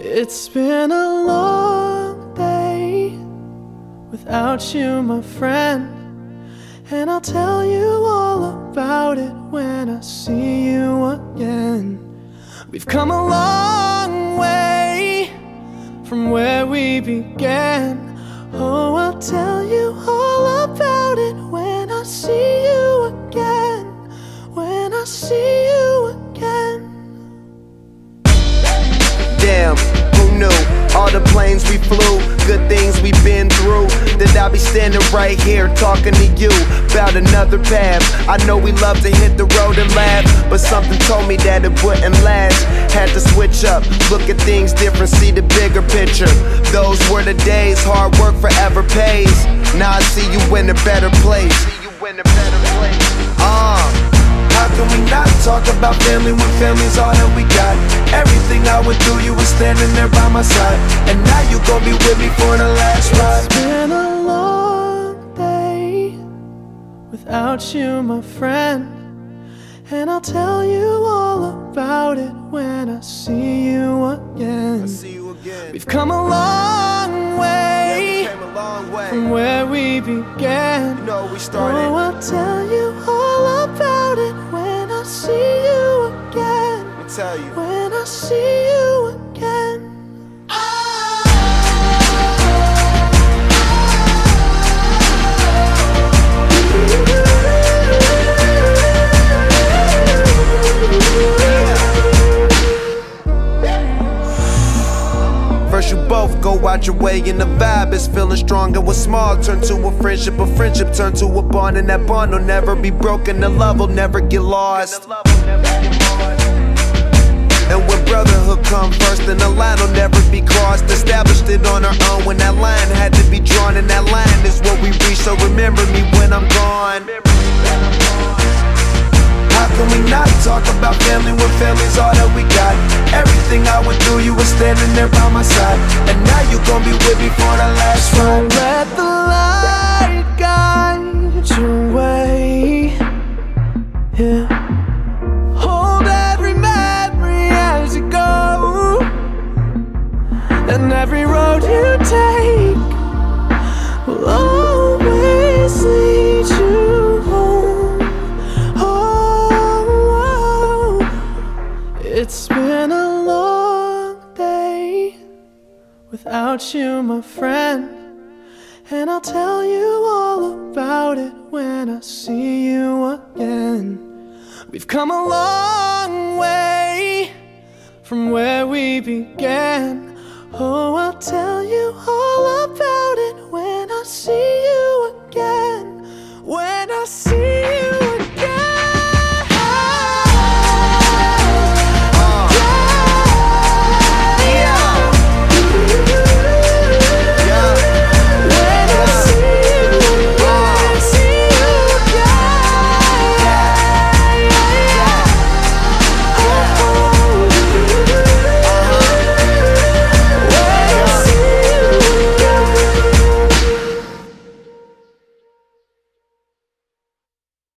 It's been a long day without you, my friend, and I'll tell you all about it when I see you again. We've come a long way from where we began. Oh, I'll tell you all about it when I see you again. When I see you again. Damn, who knew? All the planes we flew, good things we've been through, that I'll be standing right here talking to you about another path. I know we love to hit the road and laugh, but something told me that it wouldn't last. Had to switch up, look at things different, see the bigger picture. Those were the days, hard work forever pays. Now I see you in a better place. How can we not talk about family when family's all that we got? Everything I went through, you were standing there by my side, and now you gon' be with me for the last ride. It's been a long day without you, my friend, and I'll tell you all about it when I see you again. We've come a long way, from where we began. Oh, I'll tell you all about it when I see you again. When I see you again. First you both go out your way and the vibe is feeling strong, and what's small turn to a friendship turn to a bond, and that bond will never be broken, the love will never get lost. And when brotherhood come first, then the line will never be crossed. Established it on our own when that line had to be drawn, and that line is what we reach, so remember me when I'm gone. How can we not talk about family when family's all that we got? Everything I went through, you were standing there by my side, and now you gon' be with me for the last ride. Don't let the light guide your way. Yeah. Hold every memory as you go, and every road you take will always lead you home. Oh, it's been a long day without you, my friend, and I'll tell you all about it when I see you again. We've come a long way from where we began.